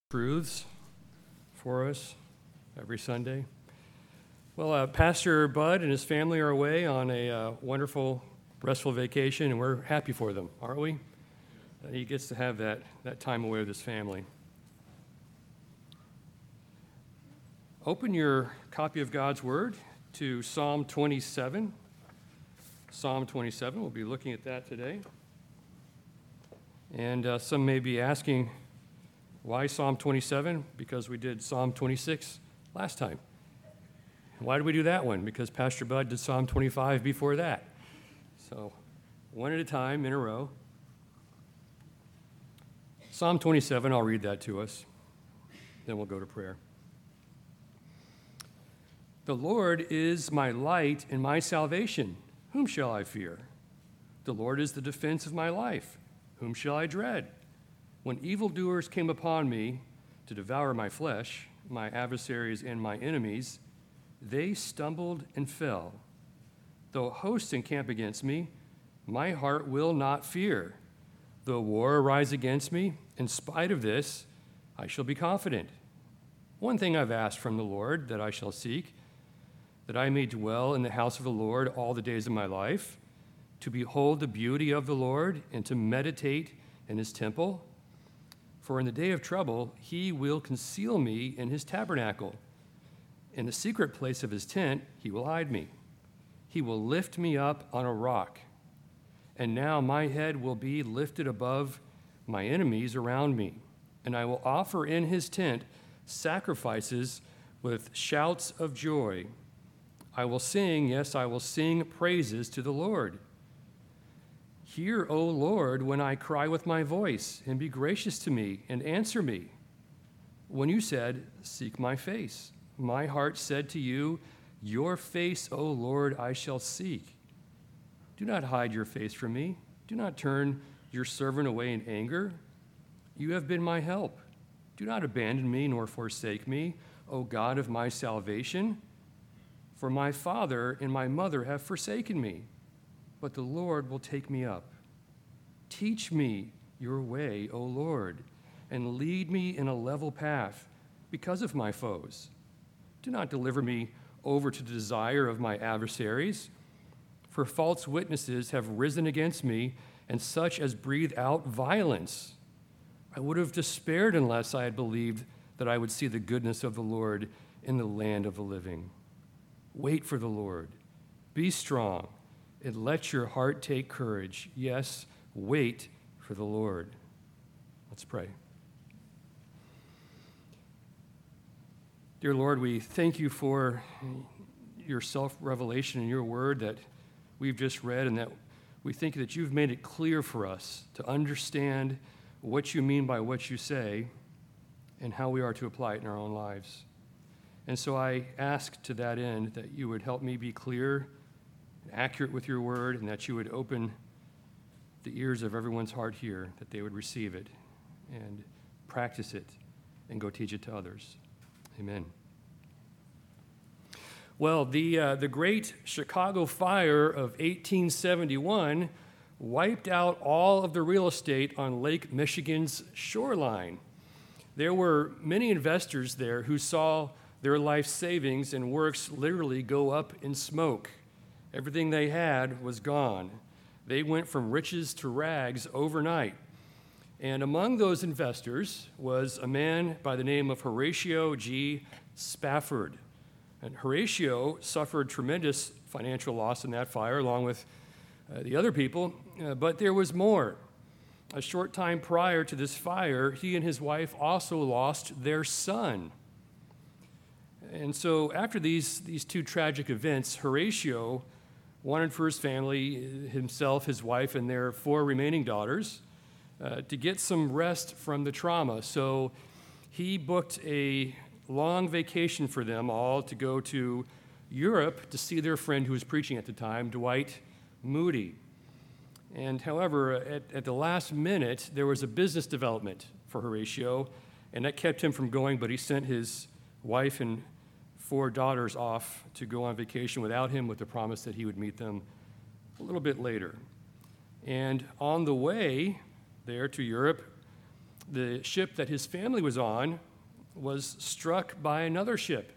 Truths for us every Sunday. Well, Pastor Bud and his family are away on a wonderful, restful vacation, and we're happy for them, aren't we? He gets to have that time away with his family. Open your copy of God's Word to Psalm 27. Psalm 27, we'll be looking at that today. And some may be asking, why Psalm 27? Because we did Psalm 26 last time. Why did we do that one? Because Pastor Bud did Psalm 25 before that. So, one at a time in a row. Psalm 27, I'll read that to us. Then we'll go to prayer. The Lord is my light and my salvation. Whom shall I fear? The Lord is the defense of my life. Whom shall I dread? When evildoers came upon me to devour my flesh, my adversaries and my enemies, they stumbled and fell. Though hosts encamp against me, my heart will not fear. Though war arise against me, in spite of this, I shall be confident. One thing I've asked from the Lord that I shall seek, that I may dwell in the house of the Lord all the days of my life, to behold the beauty of the Lord and to meditate in his temple. For in the day of trouble, he will conceal me in his tabernacle. In the secret place of his tent, he will hide me. He will lift me up on a rock. And now my head will be lifted above my enemies around me. And I will offer in his tent sacrifices with shouts of joy. I will sing, yes, I will sing praises to the Lord. Hear, O Lord, when I cry with my voice, and be gracious to me and answer me. When you said, seek my face, my heart said to you, your face, O Lord, I shall seek. Do not hide your face from me. Do not turn your servant away in anger. You have been my help. Do not abandon me nor forsake me, O God of my salvation. For my father and my mother have forsaken me, but the Lord will take me up. Teach me your way, O Lord, and lead me in a level path because of my foes. Do not deliver me over to the desire of my adversaries, for false witnesses have risen against me, and such as breathe out violence. I would have despaired unless I had believed that I would see the goodness of the Lord in the land of the living. Wait for the Lord. Be strong. And let your heart take courage. Yes, wait for the Lord. Let's pray. Dear Lord, we thank you for your self-revelation in your word that we've just read, and that we think that you've made it clear for us to understand what you mean by what you say and how we are to apply it in our own lives. And so I ask to that end that you would help me be clear, accurate with your word, and that you would open the ears of everyone's heart here, that they would receive it and practice it and go teach it to others. Amen. Well, the great Chicago fire of 1871 wiped out all of the real estate on Lake Michigan's shoreline. There were many investors there who saw their life savings and works literally go up in smoke. Everything they had was gone. They went from riches to rags overnight. And among those investors was a man by the name of Horatio G. Spafford. And Horatio suffered tremendous financial loss in that fire, along with the other people. But there was more. A short time prior to this fire, he and his wife also lost their son. And so after these two tragic events, Horatio wanted for his family, himself, his wife, and their 4 remaining daughters, to get some rest from the trauma. So he booked a long vacation for them all to go to Europe to see their friend who was preaching at the time, Dwight Moody. And however, at the last minute, there was a business development for Horatio, and that kept him from going, but he sent his wife and 4 daughters off to go on vacation without him, with the promise that he would meet them a little bit later. And on the way there to Europe, the ship that his family was on was struck by another ship,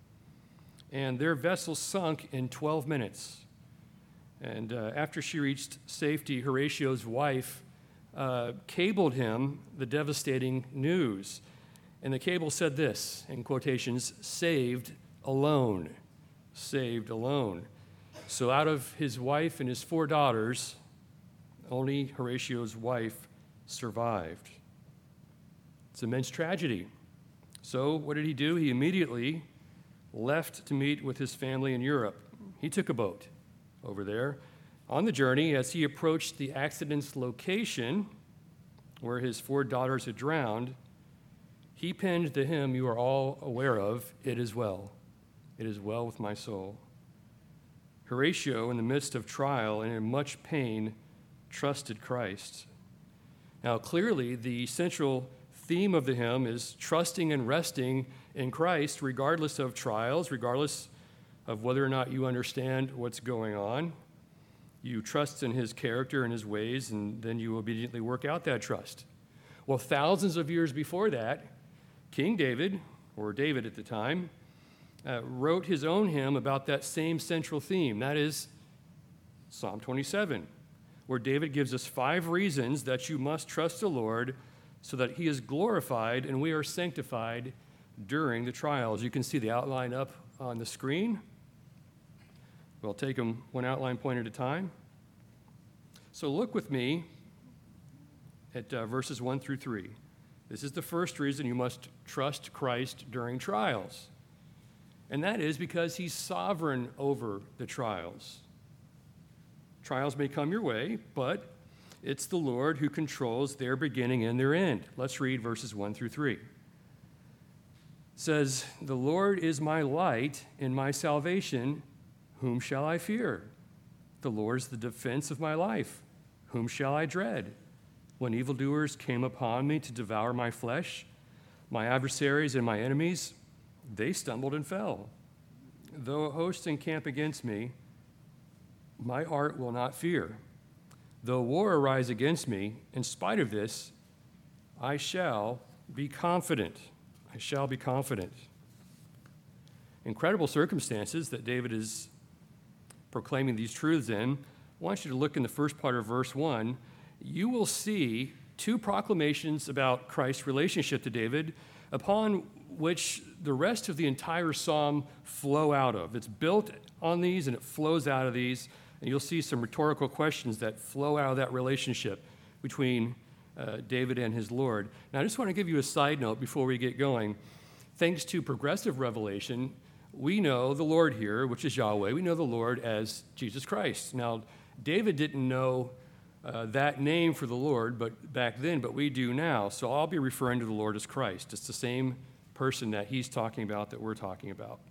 and their vessel sunk in 12 minutes. And after she reached safety, Horatio's wife cabled him the devastating news. And the cable said this, in quotations, "Saved alone." Saved alone. So out of his wife and his 4 daughters, only Horatio's wife survived. It's immense tragedy. So what did he do? He immediately left to meet with his family in Europe. He took a boat over there. On the journey, as he approached the accident's location, where his 4 daughters had drowned, he penned the hymn you are all aware of, "It is well. It is well with my soul." Horatio, in the midst of trial and in much pain, trusted Christ. Now, clearly, the central theme of the hymn is trusting and resting in Christ, regardless of trials, regardless of whether or not you understand what's going on. You trust in his character and his ways, and then you obediently work out that trust. Well, thousands of years before that, King David, or David at the time, wrote his own hymn about that same central theme. That is Psalm 27, where David gives us 5 reasons that you must trust the Lord so that he is glorified and we are sanctified during the trials. You can see the outline up on the screen. We'll take them one outline point at a time. So look with me at verses 1 through 3. This is the first reason you must trust Christ during trials. And that is because he's sovereign over the trials. Trials may come your way, but it's the Lord who controls their beginning and their end. Let's read verses 1 through 3. It says, "The Lord is my light and my salvation. Whom shall I fear? The Lord is the defense of my life. Whom shall I dread? When evildoers came upon me to devour my flesh, my adversaries and my enemies, they stumbled and fell. Though a host encamp against me, my heart will not fear. Though war arise against me, in spite of this, I shall be confident." I shall be confident. Incredible circumstances that David is proclaiming these truths in. I want you to look in the first part of verse 1. You will see 2 proclamations about Christ's relationship to David, upon which the rest of the entire psalm flow out of. It's built on these and it flows out of these, and you'll see some rhetorical questions that flow out of that relationship between David and his Lord. Now, I just want to give you a side note before we get going. Thanks to progressive revelation, we know the Lord here, which is Yahweh, we know the Lord as Jesus Christ. Now, David didn't know that name for the Lord back then, but we do now. So I'll be referring to the Lord as Christ. It's the same person that he's talking about that we're talking about.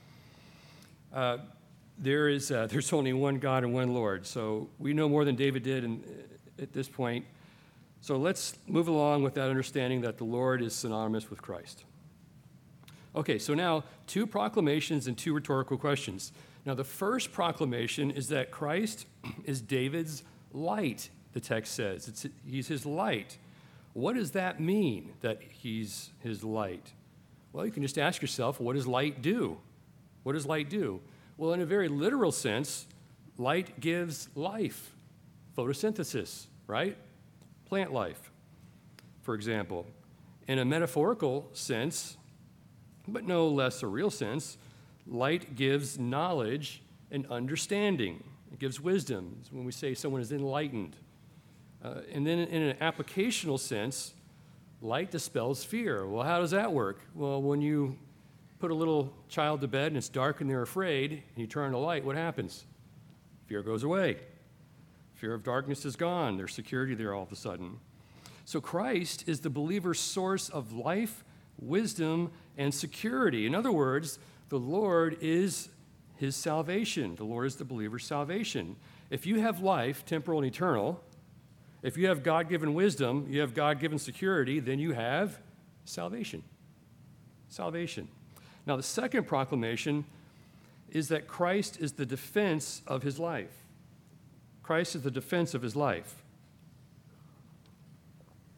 There's only one God and one Lord. So we know more than David did at this point. So let's move along with that understanding that the Lord is synonymous with Christ. Okay, so now 2 proclamations and 2 rhetorical questions. Now, the first proclamation is that Christ is David's light, the text says. He's his light. What does that mean, that he's his light? Well, you can just ask yourself, what does light do? What does light do? Well, in a very literal sense, light gives life, photosynthesis, right? Plant life, for example. In a metaphorical sense, but no less a real sense, light gives knowledge and understanding. It gives wisdom. It's when we say someone is enlightened. And then in an applicational sense, light dispels fear. Well, how does that work? Well, when you put a little child to bed and it's dark and they're afraid, and you turn on the light, what happens? Fear goes away. Fear of darkness is gone. There's security there all of a sudden. So Christ is the believer's source of life, wisdom, and security. In other words, the Lord is his salvation. The Lord is the believer's salvation. If you have life, temporal and eternal, if you have God-given wisdom, you have God-given security, then you have salvation. Salvation. Now, the second proclamation is that Christ is the defense of his life. Christ is the defense of his life.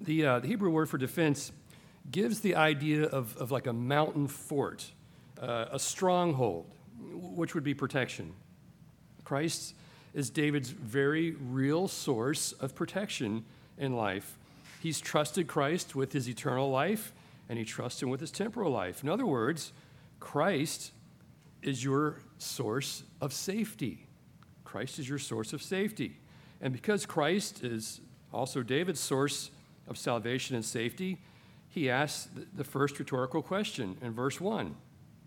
The Hebrew word for defense gives the idea of like a mountain fort, a stronghold, which would be protection. Christ is David's very real source of protection in life. He's trusted Christ with his eternal life, and he trusts him with his temporal life. In other words, Christ is your source of safety. Christ is your source of safety. And because Christ is also David's source of salvation and safety, he asks the first rhetorical question in verse 1,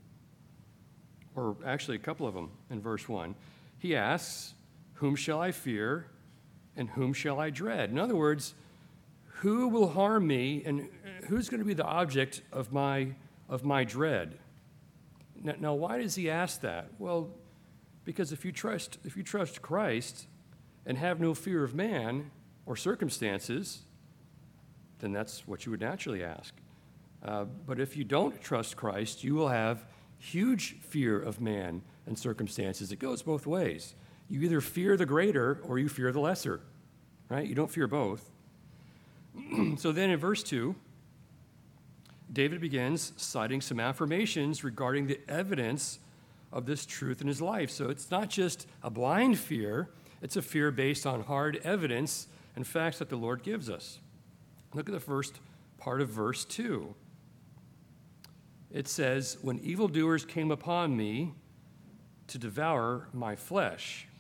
or actually a couple of them in verse 1. He asks, "Whom shall I fear and whom shall I dread?" In other words, who will harm me and who's going to be the object of my dread? Now, why does he ask that? Well, because if you trust Christ and have no fear of man or circumstances, then that's what you would naturally ask. But if you don't trust Christ, you will have huge fear of man and circumstances. It goes both ways. You either fear the greater or you fear the lesser, right? You don't fear both. So then in verse 2, David begins citing some affirmations regarding the evidence of this truth in his life. So it's not just a blind fear, it's a fear based on hard evidence and facts that the Lord gives us. Look at the first part of verse 2. It says, "When evildoers came upon me to devour my flesh."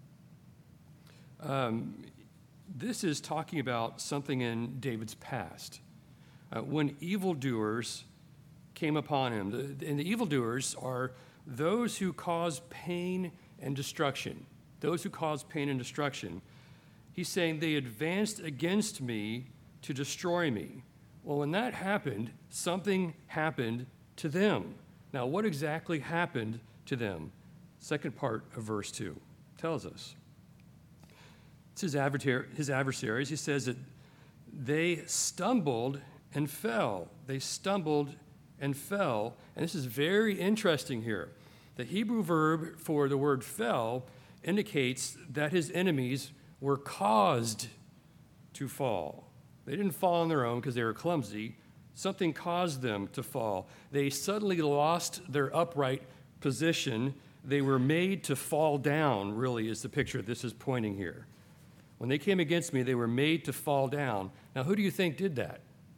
This is talking about something in David's past. When evildoers came upon him, and the evildoers are those who cause pain and destruction. Those who cause pain and destruction. He's saying they advanced against me to destroy me. Well, when that happened, something happened to them. Now, what exactly happened to them? Second part of verse 2 tells us. It's his adversaries. He says that they stumbled and fell. They stumbled and fell. And this is very interesting here. The Hebrew verb for the word fell indicates that his enemies were caused to fall. They didn't fall on their own because they were clumsy. Something caused them to fall. They suddenly lost their upright position. They were made to fall down, really, is the picture this is pointing here. When they came against me, they were made to fall down. Now, who do you think did that?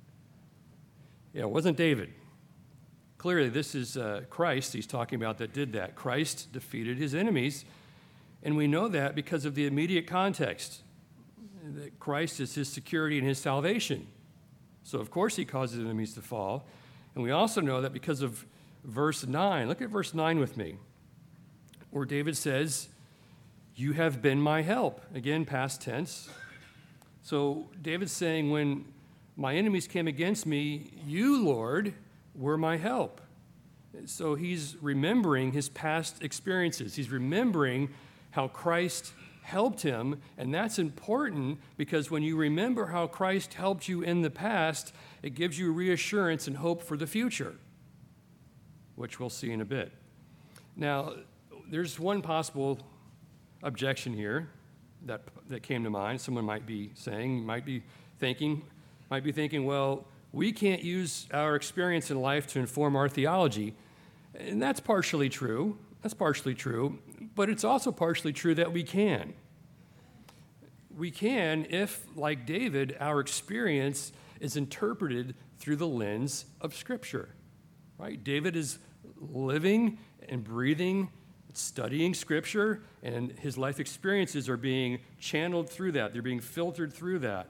Yeah, it wasn't David. Clearly, this is Christ he's talking about that did that. Christ defeated his enemies, and we know that because of the immediate context, that Christ is his security and his salvation. So, of course, he causes enemies to fall. And we also know that because of verse 9. Look at verse 9 with me, where David says, "You have been my help." Again, past tense. So David's saying, when my enemies came against me, you, Lord, were my help. So he's remembering his past experiences. He's remembering how Christ helped him, and that's important because when you remember how Christ helped you in the past, it gives you reassurance and hope for the future, which we'll see in a bit. Now, there's one possible objection here that came to mind. Someone might be saying, might be thinking, well, we can't use our experience in life to inform our theology. And that's partially true. But it's also partially true that we can. We can if, like David, our experience is interpreted through the lens of Scripture, right? David is living and breathing, studying Scripture, and his life experiences are being channeled through that. They're being filtered through that.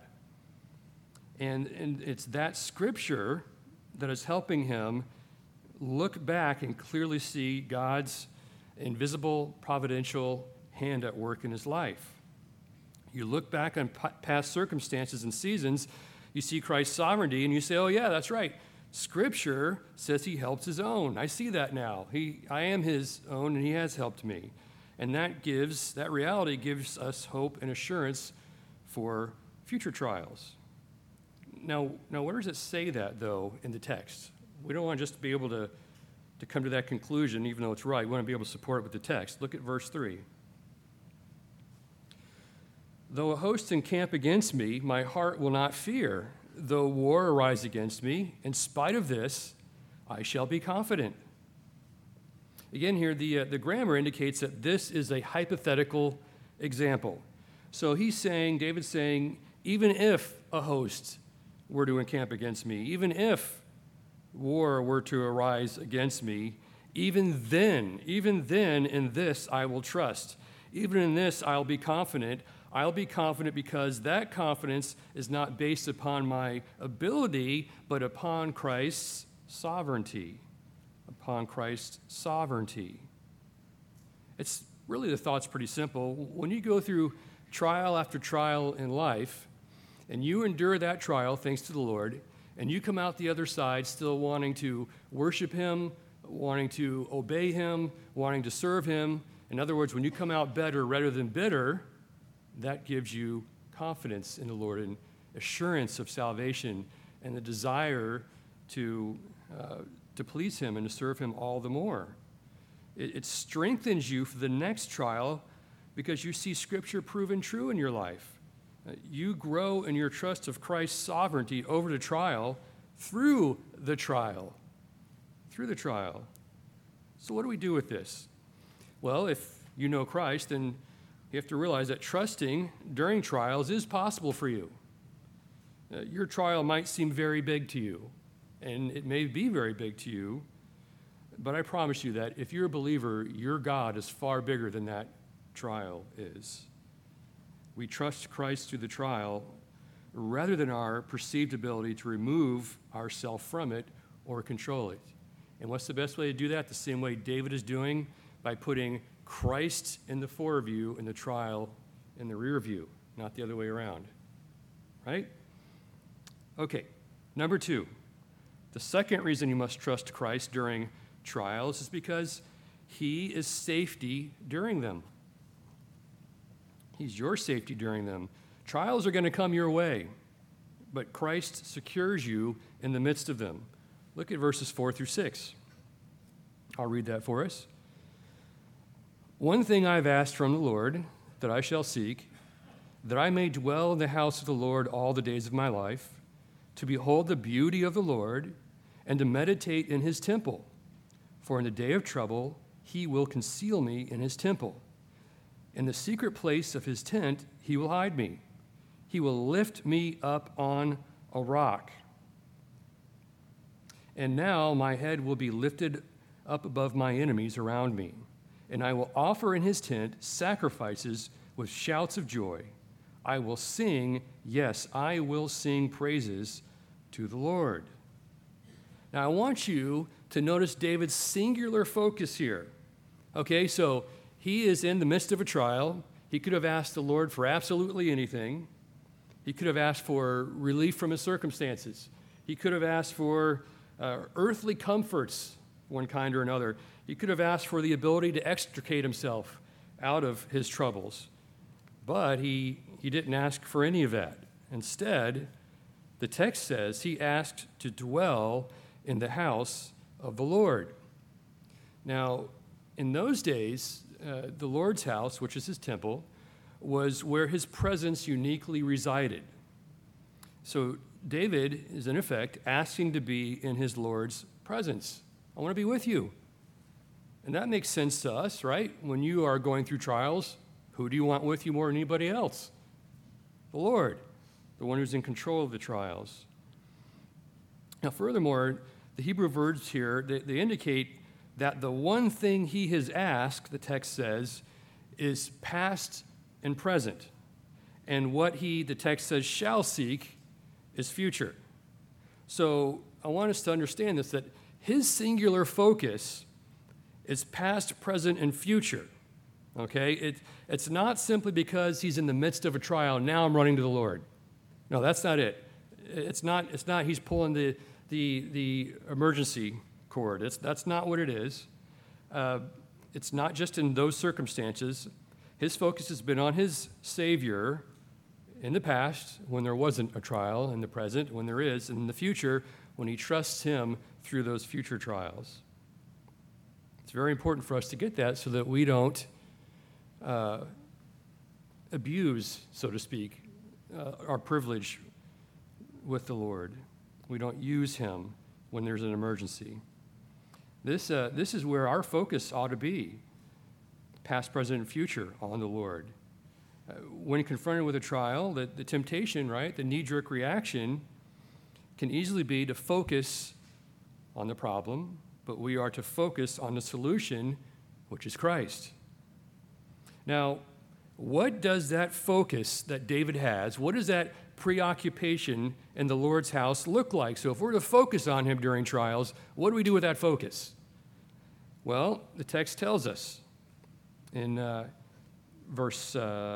And it's that Scripture that is helping him look back and clearly see God's invisible, providential hand at work in his life. You look back on past circumstances and seasons, you see Christ's sovereignty, and you say, oh, yeah, that's right. Scripture says he helps his own. I see that now. I am his own, and he has helped me. And that reality gives us hope and assurance for future trials. Now, where does it say that, though, in the text? We don't want to just be able to come to that conclusion, even though it's right. We want to be able to support it with the text. Look at verse 3. Though a host encamp against me, my heart will not fear. though war arise against me, in spite of this, I shall be confident. Again, here, the grammar indicates that this is a hypothetical example. So David's saying, even if a host were to encamp against me, even if war were to arise against me, even then, in this I will trust. Even in this, I'll be confident. I'll be confident because that confidence is not based upon my ability, but upon Christ's sovereignty. Upon Christ's sovereignty. It's really, the thought's pretty simple. When you go through trial after trial in life, and you endure that trial thanks to the Lord, and you come out the other side still wanting to worship Him, wanting to obey Him, wanting to serve Him. In other words, when you come out better rather than bitter, that gives you confidence in the Lord and assurance of salvation and the desire to please Him and to serve Him all the more. It strengthens you for the next trial because you see Scripture proven true in your life. You grow in your trust of Christ's sovereignty over the trial through the trial. Through the trial. So what do we do with this? Well, if you know Christ, then you have to realize that trusting during trials is possible for you. Your trial might seem very big to you, and it may be very big to you, but I promise you that if you're a believer, your God is far bigger than that trial is. We trust Christ through the trial rather than our perceived ability to remove ourselves from it or control it. And what's the best way to do that? The same way David is doing, by putting Christ in the foreview and the trial in the rear view, not the other way around. Right? Okay, number 2. The second reason you must trust Christ during trials is because He is safety during them. He's your safety during them. Trials are going to come your way, but Christ secures you in the midst of them. Look at verses 4 through 6. I'll read that for us. One thing I've asked from the Lord that I shall seek, that I may dwell in the house of the Lord all the days of my life, to behold the beauty of the Lord and to meditate in His temple. For in the day of trouble He will conceal me in His temple. In the secret place of His tent, He will hide me. He will lift me up on a rock. And now my head will be lifted up above my enemies around me, and I will offer in His tent sacrifices with shouts of joy. I will sing, yes, I will sing praises to the Lord. Now I want you to notice David's singular focus here. Okay, so he is in the midst of a trial. He could have asked the Lord for absolutely anything. He could have asked for relief from his circumstances. He could have asked for earthly comforts, one kind or another. He could have asked for the ability to extricate himself out of his troubles. But he didn't ask for any of that. Instead, the text says he asked to dwell in the house of the Lord. Now, in those days, the Lord's house, which is His temple, was where His presence uniquely resided. So David is, in effect, asking to be in his Lord's presence. I want to be with you. And that makes sense to us, right? When you are going through trials, who do you want with you more than anybody else? The Lord, the one who's in control of the trials. Now, furthermore, the Hebrew verbs here, they indicate that the one thing he has asked, the text says, is past and present. And what the text says, shall seek is future. So I want us to understand this, that his singular focus is past, present, and future. Okay? It's not simply because he's in the midst of a trial, now I'm running to the Lord. No, that's not it. It's not he's pulling the emergency cord. That's not what it is. It's not just in those circumstances. His focus has been on his Savior in the past, when there wasn't a trial, in the present, when there is, and in the future, when he trusts Him through those future trials. It's very important for us to get that so that we don't abuse, so to speak, our privilege with the Lord. We don't use him when there's an emergency. This is where our focus ought to be, past, present, and future, on the Lord. When confronted with a trial, the temptation, right, the knee-jerk reaction can easily be to focus on the problem, but we are to focus on the solution, which is Christ. Now, what does that focus that David has, what does that preoccupation in the Lord's house look like? So if we're to focus on him during trials, what do we do with that focus? Well, the text tells us in verse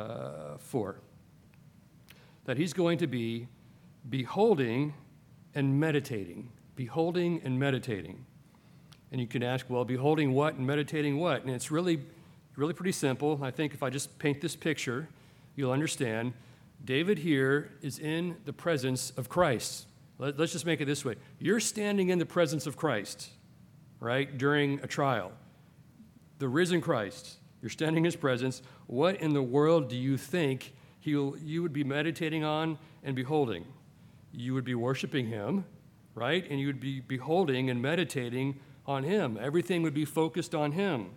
4 that he's going to be beholding and meditating. Beholding and meditating. And you can ask, well, beholding what and meditating what? And it's really pretty simple. I think if I just paint this picture, you'll understand. David here is in the presence of Christ. Let's just make it this way. You're standing in the presence of Christ, right, during a trial. The risen Christ. You're standing in his presence. What in the world do you think you would be meditating on and beholding? You would be worshiping him, right? And you would be beholding and meditating on him. Everything would be focused on him.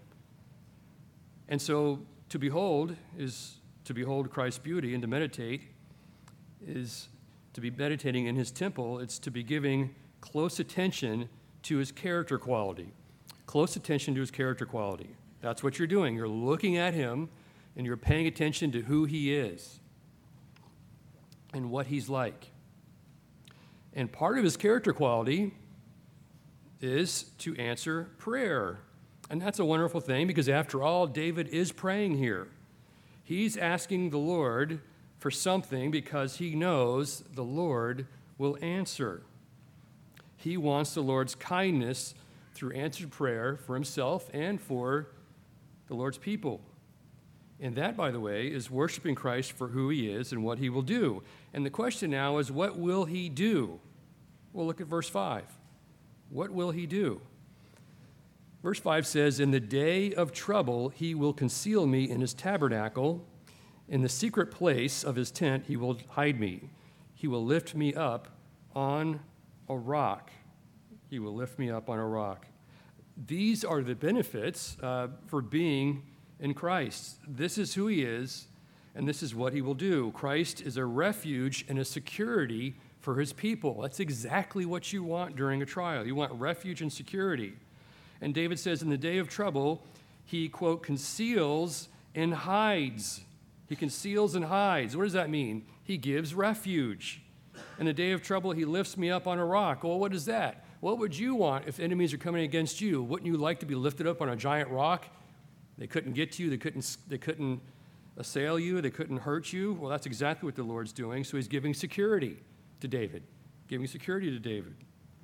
And so to behold is to behold Christ's beauty, and to meditate is to be meditating in his temple. It's to be giving close attention to his character quality. Close attention to his character quality. That's what you're doing. You're looking at him, and you're paying attention to who he is and what he's like. And part of his character quality is to answer prayer. And that's a wonderful thing, because after all, David is praying here. He's asking the Lord for something because he knows the Lord will answer. He wants the Lord's kindness through answered prayer for himself and for the Lord's people. And that, by the way, is worshiping Christ for who he is and what he will do. And the question now is, what will he do? Well, look at verse 5. What will he do? Verse 5 says, "In the day of trouble he will conceal me in his tabernacle. In the secret place of his tent he will hide me. He will lift me up on a rock." He will lift me up on a rock. These are the benefits for being in Christ. This is who he is, and this is what he will do. Christ is a refuge and a security for his people. That's exactly what you want during a trial. You want refuge and security. And David says, in the day of trouble, he, quote, conceals and hides. He conceals and hides. What does that mean? He gives refuge. In the day of trouble, he lifts me up on a rock. Well, what is that? What would you want if enemies are coming against you? Wouldn't you like to be lifted up on a giant rock? They couldn't get to you. They couldn't assail you. They couldn't hurt you. Well, that's exactly what the Lord's doing. So he's giving security to David, giving security to David.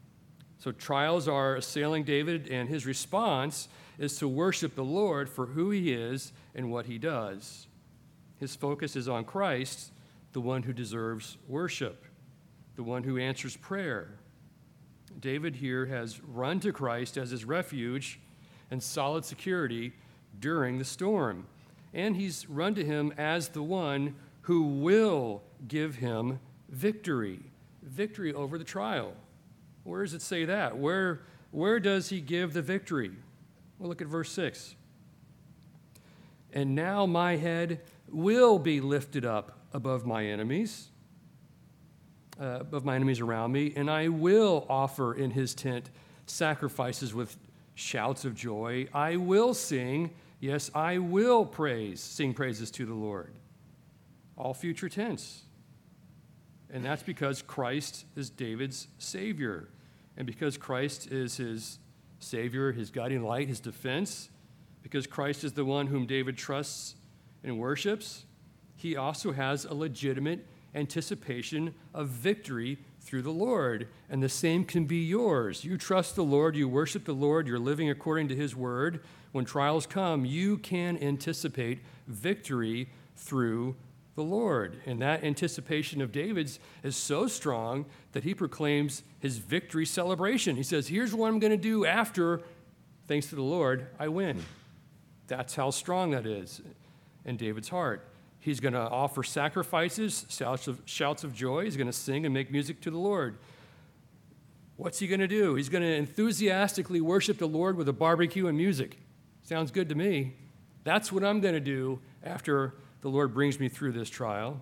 So trials are assailing David, and his response is to worship the Lord for who he is and what he does. His focus is on Christ, the one who deserves worship, the one who answers prayer. David here has run to Christ as his refuge and solid security during the storm. And he's run to him as the one who will give him victory over the trial. Where does it say that? Where does he give the victory? Well, look at verse 6. "And now my head will be lifted up above my enemies around me, and I will offer in his tent sacrifices with shouts of joy. I will sing, yes, I will sing praises to the Lord." All future tense. And that's because Christ is David's Savior. And because Christ is his Savior, his guiding light, his defense, because Christ is the one whom David trusts and worships, he also has a legitimate anticipation of victory through the Lord. And the same can be yours. You trust the Lord, you worship the Lord, you're living according to his word. When trials come, you can anticipate victory through the Lord. And that anticipation of David's is so strong that he proclaims his victory celebration. He says, here's what I'm going to do after, thanks to the Lord, I win. That's how strong that is in David's heart. He's going to offer sacrifices, shouts of joy. He's going to sing and make music to the Lord. What's he going to do? He's going to enthusiastically worship the Lord with a barbecue and music. Sounds good to me. That's what I'm going to do after the Lord brings me through this trial.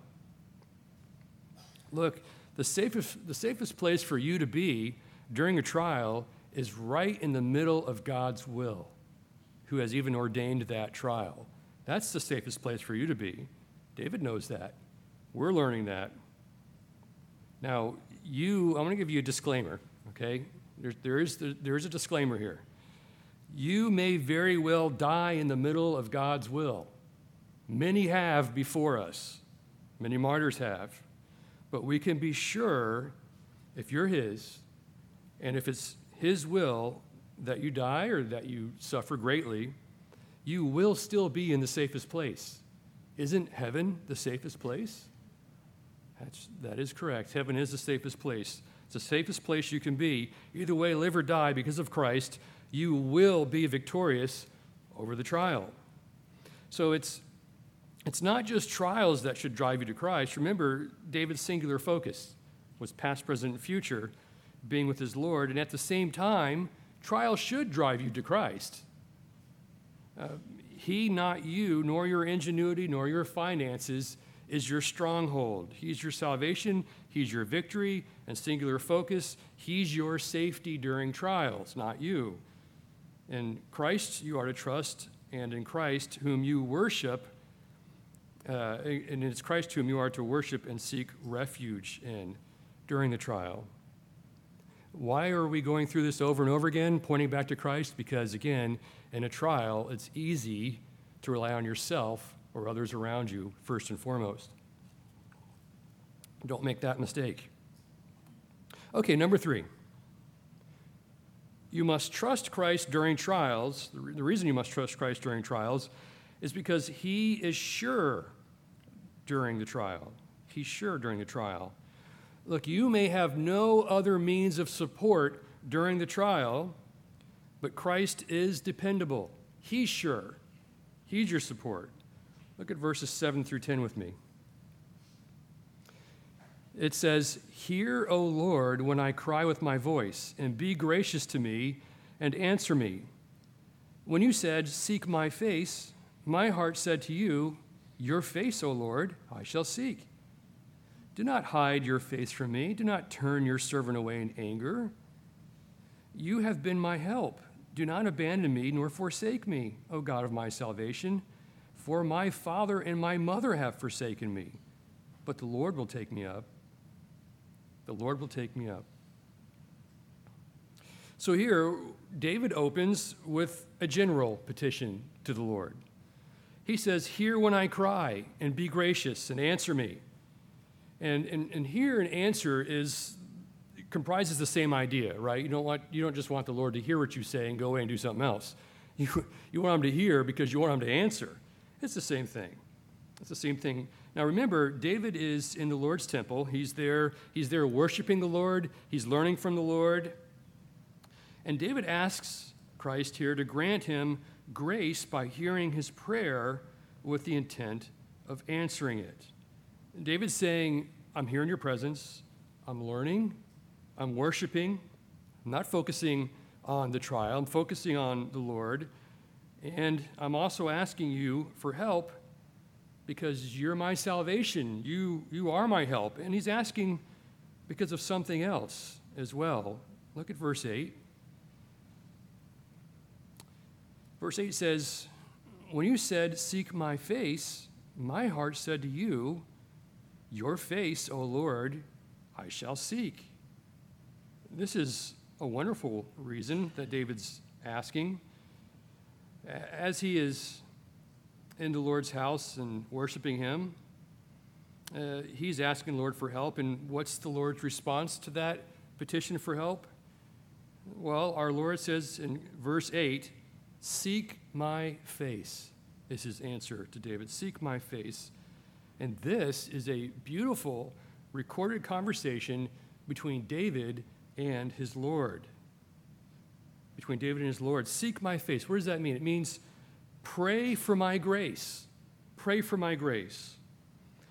Look, the safest place for you to be during a trial is right in the middle of God's will, who has even ordained that trial. That's the safest place for you to be. David knows that. We're learning that. Now, I'm going to give you a disclaimer, okay? There is a disclaimer here. You may very well die in the middle of God's will. Many have before us. Many martyrs have. But we can be sure, if you're his, and if it's his will that you die or that you suffer greatly, you will still be in the safest place. Isn't heaven the safest place? That is correct. Heaven is the safest place. It's the safest place you can be. Either way, live or die because of Christ, you will be victorious over the trial. So it's not just trials that should drive you to Christ. Remember, David's singular focus was past, present, and future, being with his Lord. And at the same time, trials should drive you to Christ. He, not you, nor your ingenuity, nor your finances, is your stronghold. He's your salvation. He's your victory and singular focus. He's your safety during trials, not you. In Christ, you are to trust, and in Christ, whom you worship, and it's Christ whom you are to worship and seek refuge in during the trial. Why are we going through this over and over again, pointing back to Christ? Because, again, in a trial, it's easy to rely on yourself or others around you, first and foremost. Don't make that mistake. Okay, number 3. You must trust Christ during trials. The reason you must trust Christ during trials is because he is sure during the trial. He's sure during the trial. Look, you may have no other means of support during the trial, but Christ is dependable. He's sure. He's your support. Look at verses 7 through 10 with me. It says, "Hear, O Lord, when I cry with my voice, and be gracious to me and answer me. When you said, 'Seek my face,' my heart said to you, 'Your face, O Lord, I shall seek.' Do not hide your face from me. Do not turn your servant away in anger. You have been my help. Do not abandon me nor forsake me, O God of my salvation. For my father and my mother have forsaken me, but the Lord will take me up. The Lord will take me up." So here, David opens with a general petition to the Lord. He says, "Hear when I cry, and be gracious, and answer me." And hear and answer comprises the same idea, right? You don't just want the Lord to hear what you say and go away and do something else. You want him to hear because you want him to answer. It's the same thing. It's the same thing. Now remember, David is in the Lord's temple. He's there worshiping the Lord. He's learning from the Lord. And David asks Christ here to grant him grace by hearing his prayer with the intent of answering it. David's saying, I'm here in your presence. I'm learning. I'm worshiping. I'm not focusing on the trial. I'm focusing on the Lord. And I'm also asking you for help because you're my salvation. You are my help. And he's asking because of something else as well. Look at verse 8. Verse 8 says, "When you said, 'Seek my face,' my heart said to you, 'Your face, O Lord, I shall seek.'" This is a wonderful reason that David's asking. As he is in the Lord's house and worshiping him, he's asking the Lord for help. And what's the Lord's response to that petition for help? Well, our Lord says in verse 8, "Seek my face," is his answer to David. Seek my face. And this is a beautiful recorded conversation between David and his Lord. Between David and his Lord. Seek my face. What does that mean? It means pray for my grace. Pray for my grace.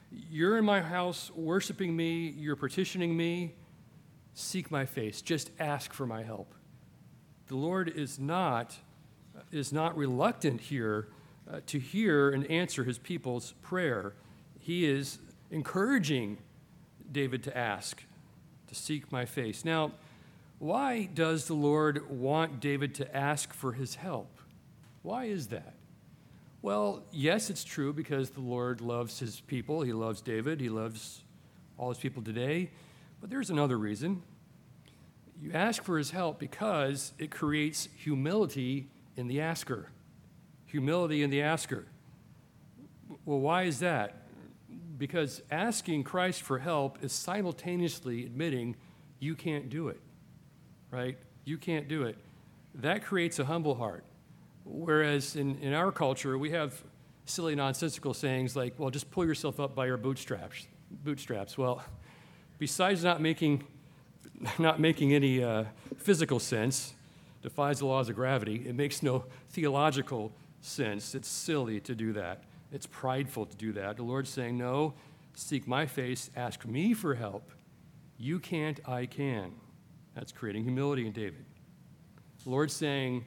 You're in my house worshiping me, you're petitioning me. Seek my face. Just ask for my help. The Lord is not reluctant here to hear and answer his people's prayer. He is encouraging David to ask, to seek my face. Now, why does the Lord want David to ask for his help? Why is that? Well, yes, it's true because the Lord loves his people. He loves David. He loves all his people today. But there's another reason. You ask for his help because it creates humility in the asker. Humility in the asker. Well, why is that? Because asking Christ for help is simultaneously admitting you can't do it, right? You can't do it. That creates a humble heart. Whereas in our culture, we have silly, nonsensical sayings like, well, just pull yourself up by your bootstraps. Well, besides not making any physical sense, defies the laws of gravity, it makes no theological sense. It's silly to do that. It's prideful to do that. The Lord's saying, no, seek my face, ask me for help. You can't, I can. That's creating humility in David. The Lord's saying,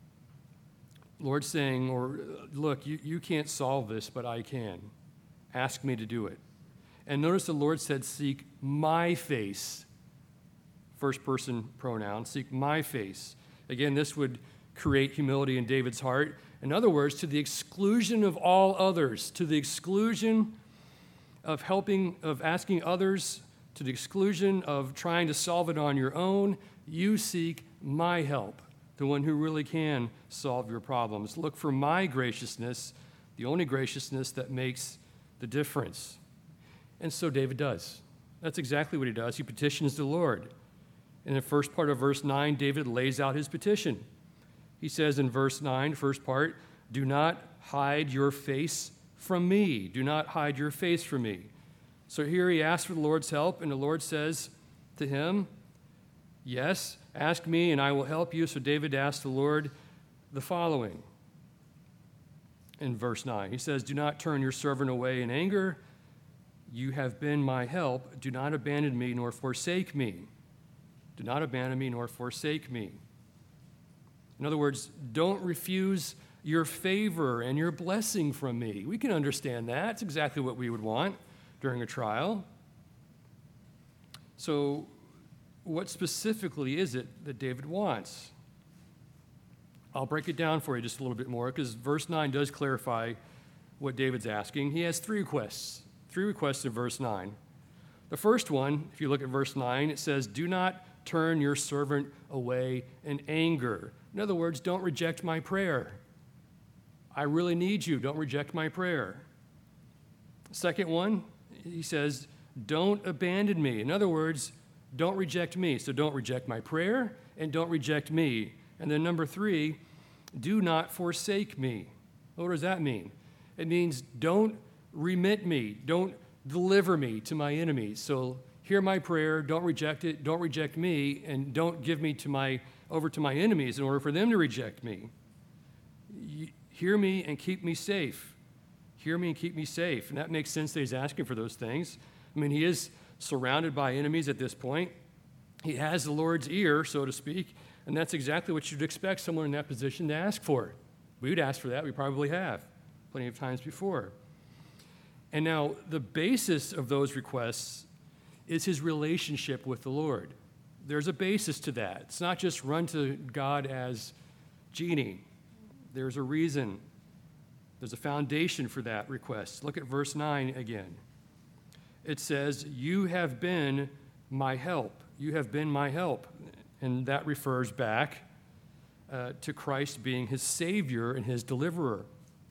or look, you can't solve this, but I can. Ask me to do it. And notice the Lord said, seek my face. First person pronoun, seek my face. Again, this would create humility in David's heart. In other words, to the exclusion of all others, to the exclusion of asking others, to the exclusion of trying to solve it on your own, you seek my help, the one who really can solve your problems. Look for my graciousness, the only graciousness that makes the difference. And so David does. That's exactly what he does. He petitions the Lord. In the first part of verse 9, David lays out his petition. He says in verse 9, first part, do not hide your face from me. Do not hide your face from me. So here he asks for the Lord's help, and the Lord says to him, yes, ask me and I will help you. So David asked the Lord the following in verse 9. He says, do not turn your servant away in anger. You have been my help. Do not abandon me nor forsake me. Do not abandon me nor forsake me. In other words, don't refuse your favor and your blessing from me. We can understand that. It's exactly what we would want during a trial. So, what specifically is it that David wants? I'll break it down for you just a little bit more because verse 9 does clarify what David's asking. He has three requests in verse 9. The first one, if you look at verse 9, it says, do not turn your servant away in anger. In other words, don't reject my prayer. I really need you. Don't reject my prayer. Second one, he says, don't abandon me. In other words, don't reject me. So don't reject my prayer and don't reject me. And then number 3, do not forsake me. What does that mean? It means don't remit me. Don't deliver me to my enemies. So hear my prayer, don't reject it, don't reject me, and don't give me over to my enemies in order for them to reject me. Hear me and keep me safe. Hear me and keep me safe. And that makes sense that he's asking for those things. I mean, he is surrounded by enemies at this point. He has the Lord's ear, so to speak, and that's exactly what you'd expect someone in that position to ask for. We would ask for that. We probably have plenty of times before. And now the basis of those requests is his relationship with the Lord. There's a basis to that. It's not just run to God as genie. There's a reason. There's a foundation for that request. Look at verse 9 again. It says, you have been my help. You have been my help. And that refers back to Christ being his Savior and his deliverer,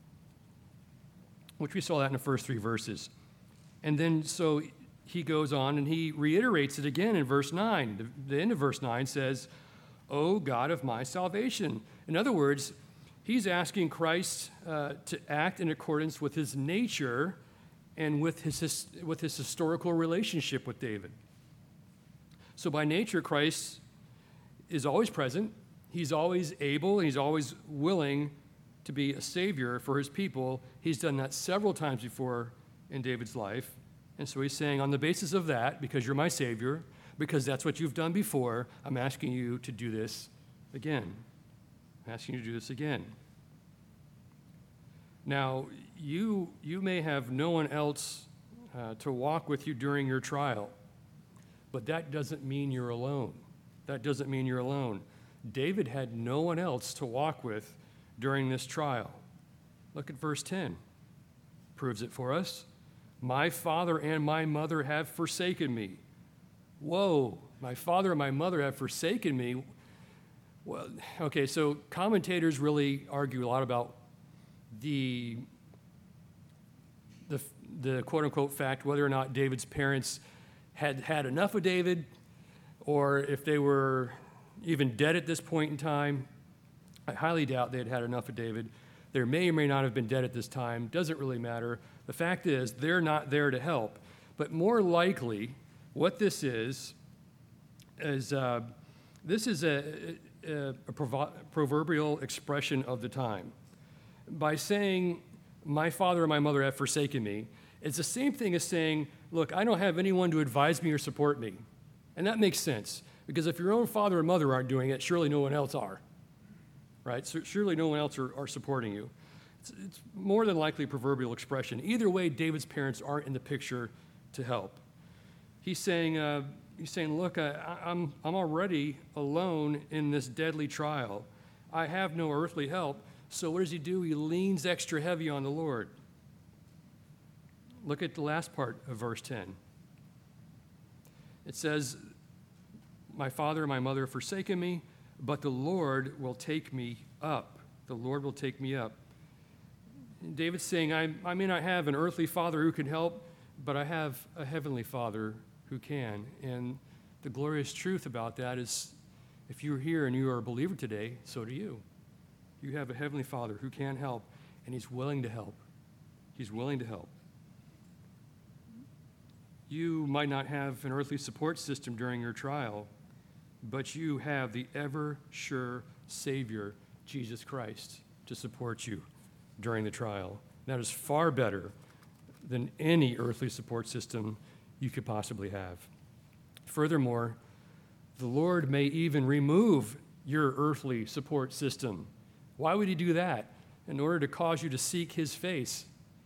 which we saw that in the first 3 verses. And then so he goes on and he reiterates it again in verse 9. The end of verse 9 says, O God of my salvation. In other words, he's asking Christ to act in accordance with his nature and with his historical relationship with David. So by nature, Christ is always present. He's always able, and he's always willing to be a savior for his people. He's done that several times before in David's life. And so he's saying, on the basis of that, because you're my Savior, because that's what you've done before, I'm asking you to do this again. I'm asking you to do this again. Now, you may have no one else to walk with you during your trial, but that doesn't mean you're alone. That doesn't mean you're alone. David had no one else to walk with during this trial. Look at verse 10. Proves it for us. My father and my mother have forsaken me. Whoa, my father and my mother have forsaken me. Well, okay, so commentators really argue a lot about the quote-unquote fact whether or not David's parents had had enough of David, or if they were even dead at this point in time. I highly doubt they had had enough of David. They may or may not have been dead at this time. Doesn't really matter. The fact is, they're not there to help. But more likely, what this is a proverbial expression of the time. By saying, my father and my mother have forsaken me, it's the same thing as saying, look, I don't have anyone to advise me or support me. And that makes sense, because if your own father and mother aren't doing it, surely no one else are, right? So surely no one else are supporting you. It's more than likely a proverbial expression. Either way, David's parents aren't in the picture to help. He's saying, look, I'm already alone in this deadly trial. I have no earthly help. So what does he do? He leans extra heavy on the Lord. Look at the last part of verse 10. It says, my father and my mother have forsaken me, but the Lord will take me up. The Lord will take me up. David's saying, I may not have an earthly father who can help, but I have a heavenly Father who can. And the glorious truth about that is, if you're here and you are a believer today, so do you. You have a heavenly Father who can help, and he's willing to help. He's willing to help. You might not have an earthly support system during your trial, but you have the ever-sure Savior, Jesus Christ, to support you during the trial. That is far better than any earthly support system you could possibly have. Furthermore, the Lord may even remove your earthly support system. Why would he do that? In order to cause you to seek his face.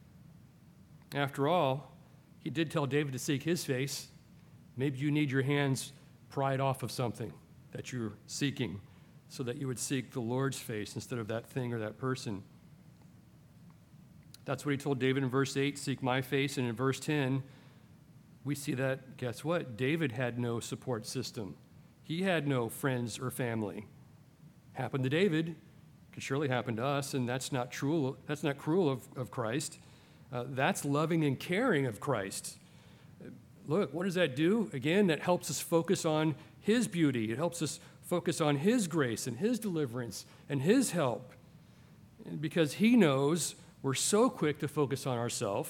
After all, he did tell David to seek his face. Maybe you need your hands pried off of something that you're seeking so that you would seek the Lord's face instead of that thing or that person. That's what he told David in verse 8, seek my face. And in verse 10, we see that, guess what? David had no support system. He had no friends or family. Happened to David, could surely happen to us, and that's not cruel. That's not cruel of Christ. That's loving and caring of Christ. Look, what does that do? Again, that helps us focus on his beauty. It helps us focus on his grace and his deliverance and his help. And because he knows we're so quick to focus on ourselves.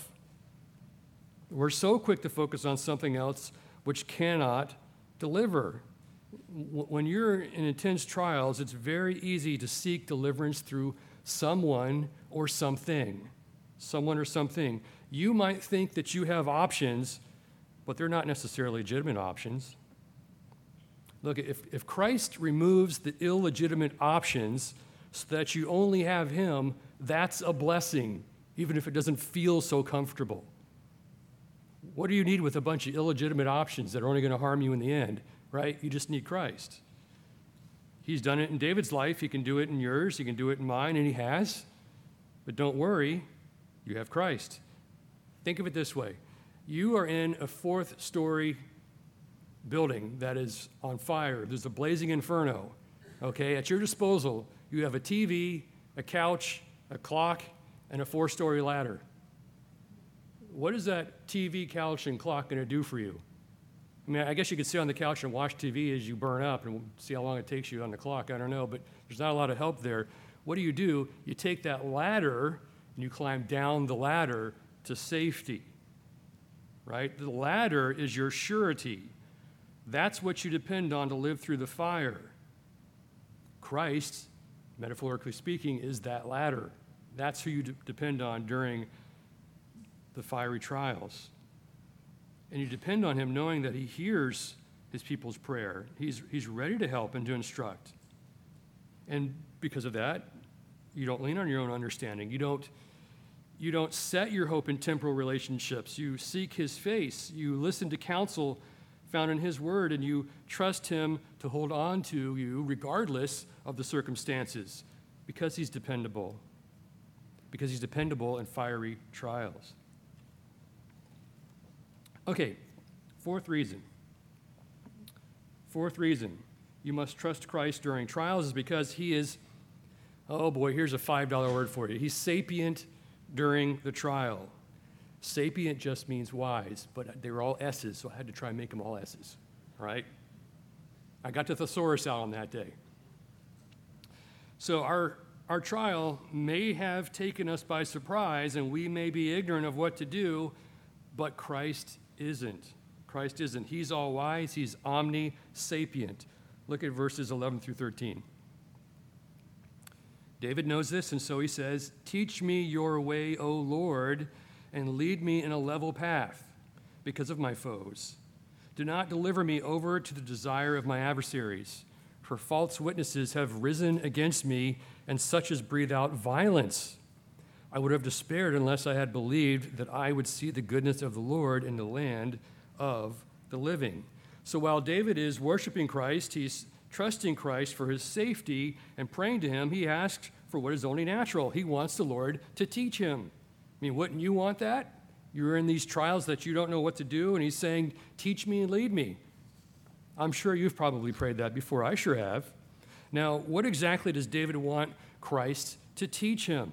We're so quick to focus on something else which cannot deliver. When you're in intense trials, it's very easy to seek deliverance through someone or something. Someone or something. You might think that you have options, but they're not necessarily legitimate options. Look, if Christ removes the illegitimate options so that you only have him, that's a blessing, even if it doesn't feel so comfortable. What do you need with a bunch of illegitimate options that are only going to harm you in the end, right? You just need Christ. He's done it in David's life. He can do it in yours. He can do it in mine, and he has. But don't worry, you have Christ. Think of it this way. You are in a 4th-story building that is on fire. There's a blazing inferno, okay? At your disposal, you have a TV, a couch, a clock, and a 4-story ladder. What is that TV, couch, and clock going to do for you? I mean, I guess you could sit on the couch and watch TV as you burn up and see how long it takes you on the clock. I don't know, but there's not a lot of help there. What do? You take that ladder and you climb down the ladder to safety, right? The ladder is your surety. That's what you depend on to live through the fire. Christ, metaphorically speaking, is that ladder. That's who you depend on during the fiery trials. and you depend on him knowing that he hears his people's prayer. He's ready to help and to instruct. And because of that, you don't lean on your own understanding. You don't set your hope in temporal relationships. You seek his face. You listen to counsel found in his word, and you trust him to hold on to you regardless of the circumstances, because he's dependable. Because he's dependable in fiery trials. Okay, fourth reason you must trust Christ during trials is because he is, oh boy, here's a $5 word for you. He's sapient during the trial. Sapient just means wise, but they were all S's, so I had to try and make them all S's, all right? I got the thesaurus out on that day. So our trial may have taken us by surprise, and we may be ignorant of what to do, but Christ isn't. Christ isn't. He's all wise. He's omnisapient. Look at verses 11 through 13. David knows this, and so he says, "Teach me your way, O Lord, and lead me in a level path because of my foes. Do not deliver me over to the desire of my adversaries, for false witnesses have risen against me, and such as breathe out violence. I would have despaired unless I had believed that I would see the goodness of the Lord in the land of the living." So while David is worshiping Christ, he's trusting Christ for his safety and praying to him, he asks for what is only natural. He wants the Lord to teach him. I mean, wouldn't you want that? You're in these trials that you don't know what to do, and he's saying, teach me and lead me. I'm sure you've probably prayed that before. I sure have. Now, what exactly does David want Christ to teach him?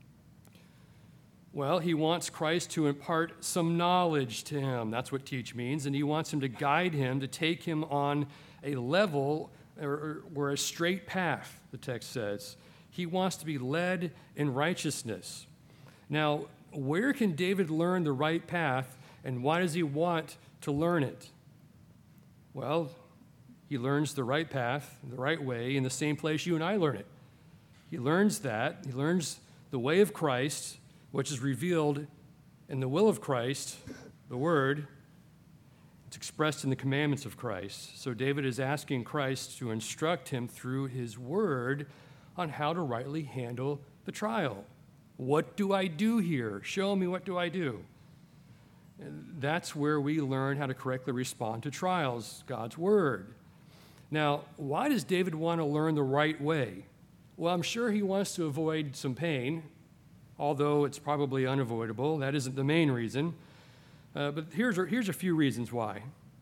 Well, he wants Christ to impart some knowledge to him. That's what teach means. And he wants him to guide him, to take him on a level or a straight path, the text says. He wants to be led in righteousness. Now, where can David learn the right path, and why does he want to learn it? Well, he learns the right path, the right way, in the same place you and I learn it. He learns that. He learns the way of Christ, which is revealed in the will of Christ, the Word. It's expressed in the commandments of Christ. So David is asking Christ to instruct him through his Word on how to rightly handle the trial. What do I do here? Show me, what do I do? And that's where we learn how to correctly respond to trials, God's Word. Now, why does David want to learn the right way? Well, I'm sure he wants to avoid some pain, although it's probably unavoidable. That isn't the main reason. But here's a few reasons why.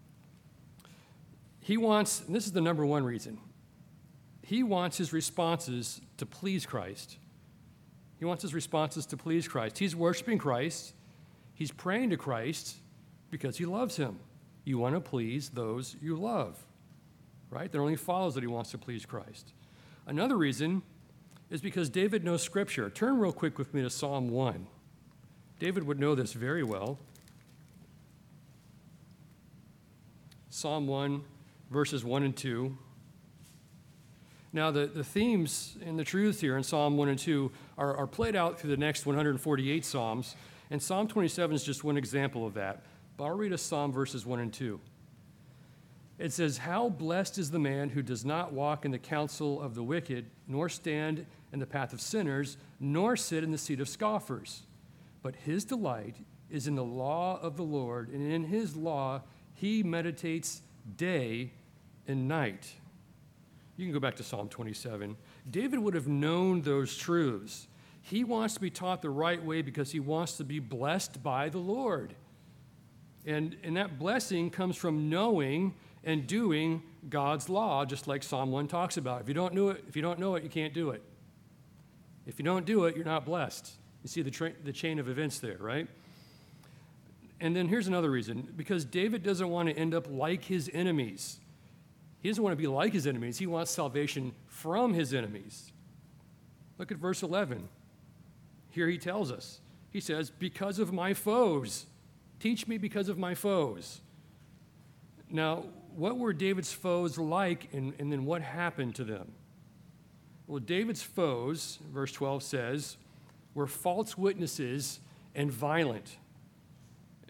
He wants, and this is the number one reason, he wants his responses to please Christ. He wants his responses to please Christ. He's worshiping Christ. He's praying to Christ because he loves him. You want to please those you love, right? That only follows that he wants to please Christ. Another reason is because David knows Scripture. Turn real quick with me to Psalm 1. David would know this very well. Psalm 1, verses 1 and 2. Now, the themes and the truths here in Psalm 1 and 2 are played out through the next 148 Psalms, and Psalm 27 is just one example of that. But I'll read us Psalm verses 1 and 2. It says, "How blessed is the man who does not walk in the counsel of the wicked, nor stand in the path of sinners, nor sit in the seat of scoffers. But his delight is in the law of the Lord, and in his law he meditates day and night." You can go back to Psalm 27. David would have known those truths. He wants to be taught the right way because he wants to be blessed by the Lord. And that blessing comes from knowing and doing God's law, just like Psalm 1 talks about. If you don't know it, you can't do it. If you don't do it, you're not blessed. You see the chain of events there, right? And then here's another reason. Because David doesn't want to end up like his enemies. He doesn't want to be like his enemies. He wants salvation from his enemies. Look at verse 11. Here he tells us. He says, "Because of my foes. Teach me because of my foes." Now, what were David's foes like, and then what happened to them? Well, David's foes, verse 12 says, were false witnesses and violent.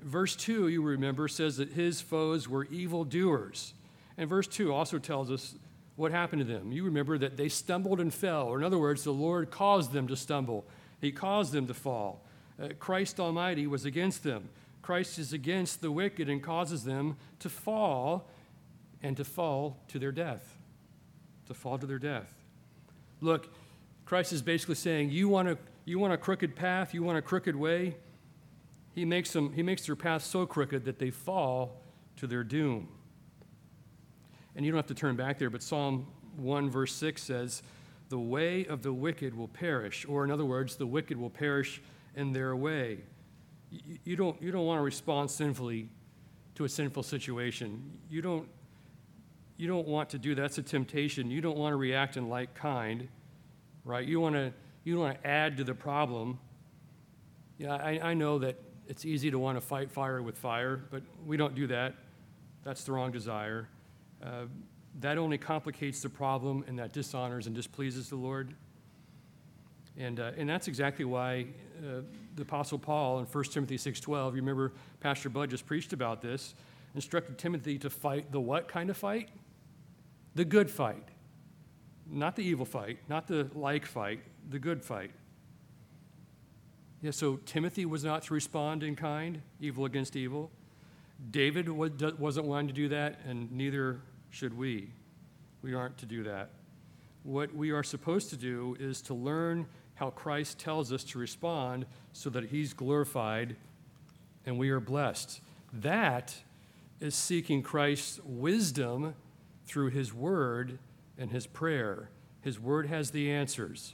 verse 2, you remember, says that his foes were evildoers. And verse 2 also tells us what happened to them. You remember that they stumbled and fell, or in other words, the Lord caused them to stumble. He caused them to fall. Christ Almighty was against them. Christ is against the wicked and causes them to fall and to fall to their death. To fall to their death. Look, Christ is basically saying, you want a crooked path, you want a crooked way? He makes their path so crooked that they fall to their doom. And you don't have to turn back there, but Psalm 1 verse 6 says, the way of the wicked will perish, or in other words, the wicked will perish in their way. You don't want to respond sinfully to a sinful situation. You don't want to do that. That's a temptation. You don't want to react in like kind, right? You want to add to the problem. Yeah, I know that it's easy to want to fight fire with fire, but we don't do that. That's the wrong desire. That only complicates the problem, and that dishonors and displeases the Lord. And that's exactly why the Apostle Paul in 1 Timothy 6:12, you remember Pastor Bud just preached about this, instructed Timothy to fight the what kind of fight? The good fight. Not the evil fight, not the like fight, the good fight. Yeah, so Timothy was not to respond in kind, evil against evil. David wasn't wanting to do that, and neither should we. We aren't to do that. What we are supposed to do is to learn how Christ tells us to respond so that he's glorified and we are blessed. That is seeking Christ's wisdom through his word and his prayer. His word has the answers.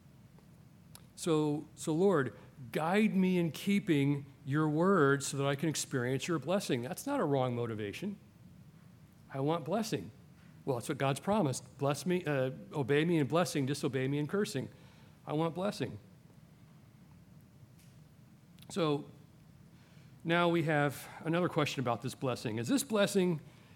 So Lord, guide me in keeping your word so that I can experience your blessing. That's not a wrong motivation. I want blessing. Well, that's what God's promised. Bless me, obey me in blessing, disobey me in cursing. I want blessing. So now we have another question about this blessing. Is this blessing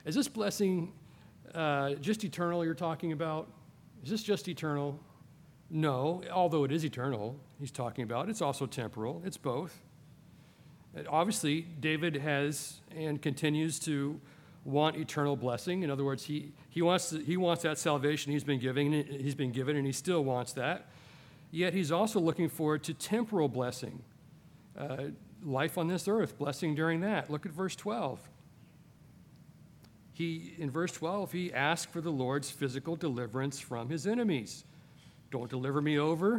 just eternal you're talking about? Is this just eternal? No, although it is eternal, he's talking about. It's also temporal. It's both. Obviously, David has and continues to want eternal blessing. In other words, he wants that salvation he's been given, and he still wants that. Yet he's also looking forward to temporal blessing, life on this earth, blessing during that. Look at verse 12. In verse 12, he asked for the Lord's physical deliverance from his enemies. Don't deliver me over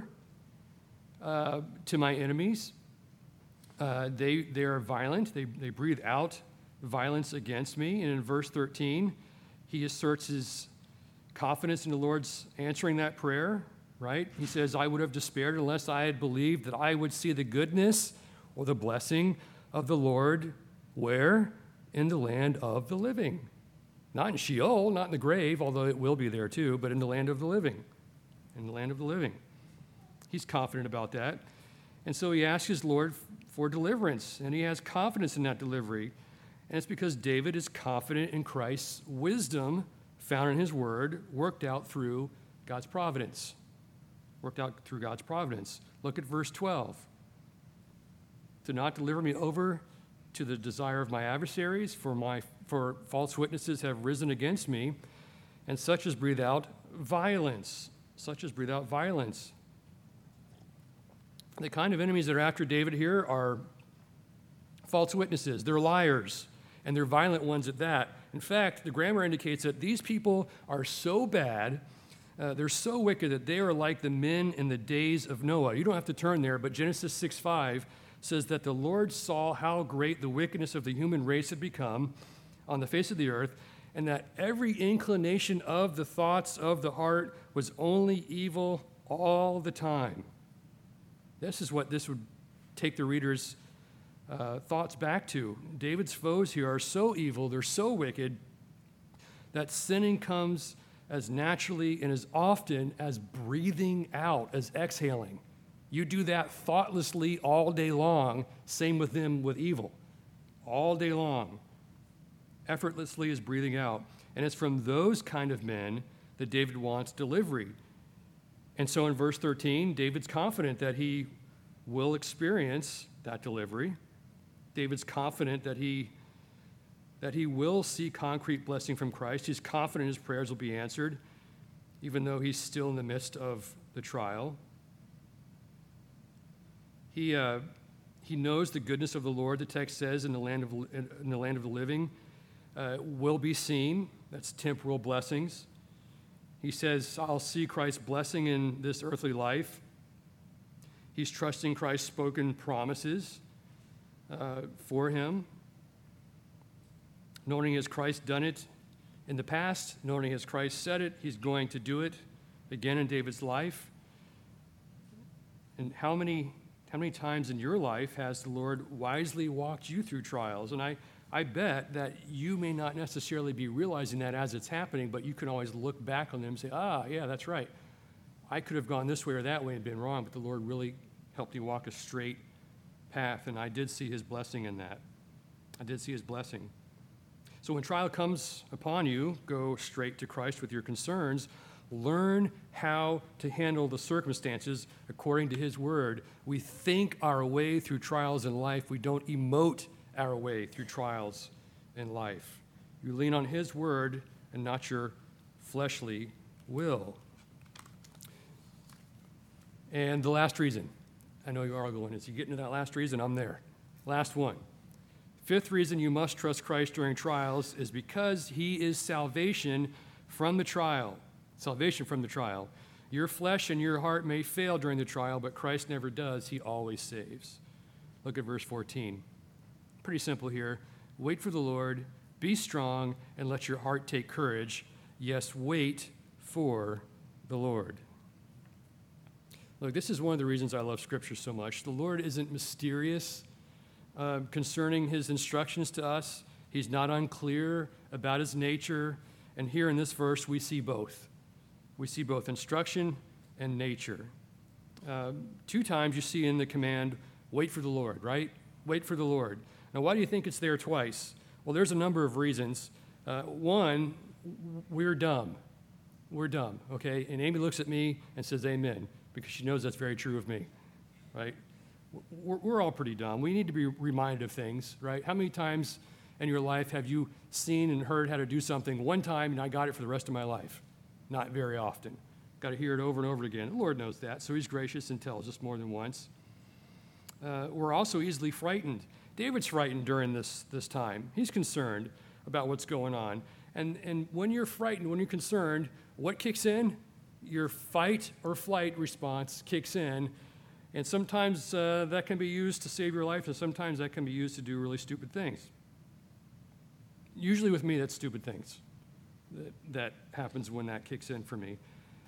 to my enemies. They are violent. They breathe out violence against me. And in verse 13, he asserts his confidence in the Lord's answering that prayer, right? He says, I would have despaired unless I had believed that I would see the goodness or the blessing of the Lord. Where? In the land of the living. Not in Sheol, not in the grave, although it will be there too, but in the land of the living. In the land of the living. He's confident about that. And so he asks his Lord for deliverance, and he has confidence in that delivery. And it's because David is confident in Christ's wisdom found in his word, worked out through God's providence. Worked out through God's providence. Look at verse 12. To not deliver me over to the desire of my adversaries, for false witnesses have risen against me, and such as breathe out violence. Such as breathe out violence. The kind of enemies that are after David here are false witnesses. They're liars, and they're violent ones at that. In fact, the grammar indicates that these people are so bad, they're so wicked that they are like the men in the days of Noah. You don't have to turn there, but Genesis 6:5 says that the Lord saw how great the wickedness of the human race had become on the face of the earth, and that every inclination of the thoughts of the heart was only evil all the time. This is what this would take the reader's thoughts back to. David's foes here are so evil, they're so wicked, that sinning comes as naturally and as often as breathing out, as exhaling. You do that thoughtlessly all day long, same with them with evil. All day long, effortlessly as breathing out. And it's from those kind of men that David wants delivery. And so in verse 13, David's confident that he will experience that delivery. David's confident that he will see concrete blessing from Christ. He's confident his prayers will be answered, even though he's still in the midst of the trial. He knows the goodness of the Lord, the text says, in the land of the living will be seen. That's temporal blessings. He says, I'll see Christ's blessing in this earthly life. He's trusting Christ's spoken promises for him. Knowing has Christ done it in the past, knowing has Christ said it, he's going to do it again in David's life. And how many times in your life has the Lord wisely walked you through trials? And I bet that you may not necessarily be realizing that as it's happening, but you can always look back on them and say, yeah, that's right. I could have gone this way or that way and been wrong, but the Lord really helped me walk a straight path, and I did see his blessing in that. I did see his blessing. So when trial comes upon you, go straight to Christ with your concerns. Learn how to handle the circumstances according to his word. We think our way through trials in life. We don't emote our way through trials in life. You lean on his word and not your fleshly will. And the last reason, I know you are going, is you get into that last reason, I'm there. Last one. Fifth reason you must trust Christ during trials is because he is salvation from the trial. Salvation from the trial. Your flesh and your heart may fail during the trial, but Christ never does. He always saves. Look at verse 14. Pretty simple here. Wait for the Lord, be strong, and let your heart take courage. Yes, wait for the Lord. Look, this is one of the reasons I love Scripture so much. The Lord isn't mysterious concerning his instructions to us. He's not unclear about his nature. And here in this verse, we see both. We see both instruction and nature. 2 times you see in the command, wait for the Lord, right? Wait for the Lord. Now, why do you think it's there twice? Well, there's a number of reasons. One, we're dumb. We're dumb, okay? And Amy looks at me and says, amen, because she knows that's very true of me, right? We're all pretty dumb. We need to be reminded of things, right? How many times in your life have you seen and heard how to do something one time and I got it for the rest of my life? Not very often. Got to hear it over and over again. The Lord knows that, so he's gracious and tells us more than once. We're also easily frightened. David's frightened during this time. He's concerned about what's going on. And when you're frightened, when you're concerned, what kicks in? Your fight or flight response kicks in. And sometimes that can be used to save your life, and sometimes that can be used to do really stupid things. Usually with me, that's stupid things. That happens when that kicks in for me.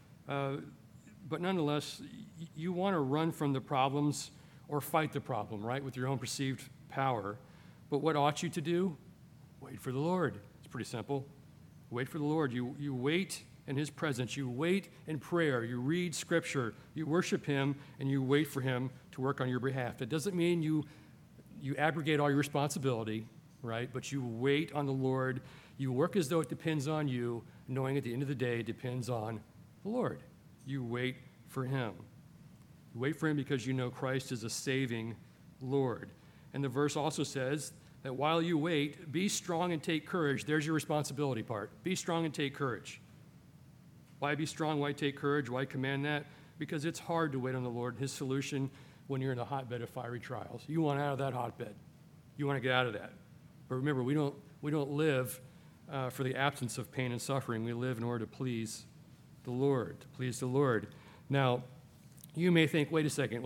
But nonetheless, you want to run from the problems or fight the problem, right, with your own perceived power. But what ought you to do? Wait for the Lord. It's pretty simple. Wait for the Lord. You wait in his presence. You wait in prayer. You read Scripture. You worship him, and you wait for him to work on your behalf. That doesn't mean you abrogate all your responsibility, right? But you wait on the Lord. You work as though it depends on you, knowing at the end of the day it depends on the Lord. You wait for him. You wait for him because you know Christ is a saving Lord. And the verse also says that while you wait, be strong and take courage. There's your responsibility part. Be strong and take courage. Why be strong? Why take courage? Why command that? Because it's hard to wait on the Lord, his solution when you're in a hotbed of fiery trials. You want out of that hotbed. You want to get out of that. But remember, we don't live for the absence of pain and suffering. We live in order to please the Lord, to please the Lord. Now, you may think, wait a second.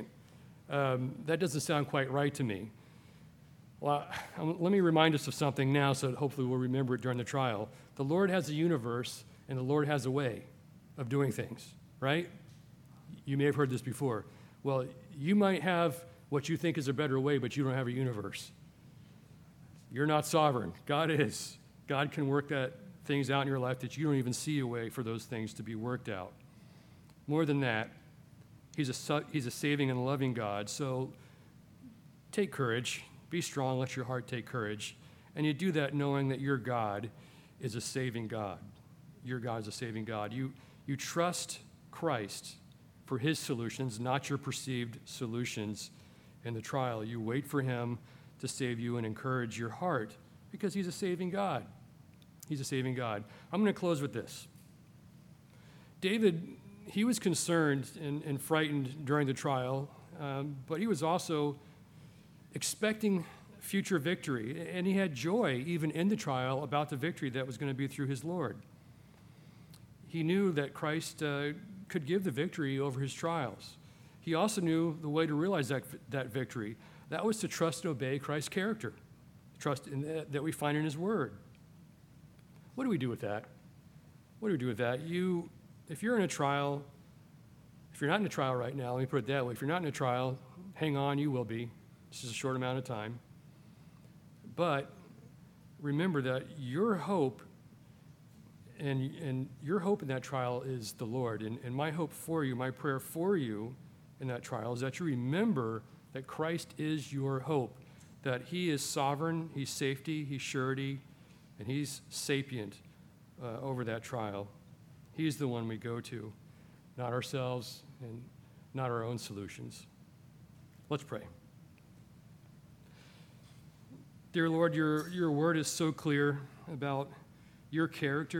That doesn't sound quite right to me. Well, let me remind us of something now so that hopefully we'll remember it during the trial. The Lord has a universe, and the Lord has a way of doing things, right? You may have heard this before. Well, you might have what you think is a better way, but you don't have a universe. You're not sovereign. God is. God can work things out in your life that you don't even see a way for those things to be worked out. More than that, he's a saving and loving God. So take courage. Be strong. Let your heart take courage. And you do that knowing that your God is a saving God. Your God is a saving God. You trust Christ for his solutions, not your perceived solutions in the trial. You wait for him to save you and encourage your heart because he's a saving God. He's a saving God. I'm going to close with this. David, he was concerned and frightened during the trial, but he was also expecting future victory, and he had joy even in the trial about the victory that was going to be through his Lord. He knew that Christ could give the victory over his trials. He also knew the way to realize that victory. That was to trust and obey Christ's character, trust in that we find in his word. What do we do with that? What do we do with that? If you're in a trial, if you're not in a trial right now, let me put it that way. If you're not in a trial, hang on, you will be. This is a short amount of time. But remember that your hope and your hope in that trial is the Lord. And my hope for you, my prayer for you in that trial is that you remember that Christ is your hope, that he is sovereign, he's safety, he's surety, and he's sapient over that trial. He's the one we go to, not ourselves and not our own solutions. Let's pray. Dear Lord, your word is so clear about your character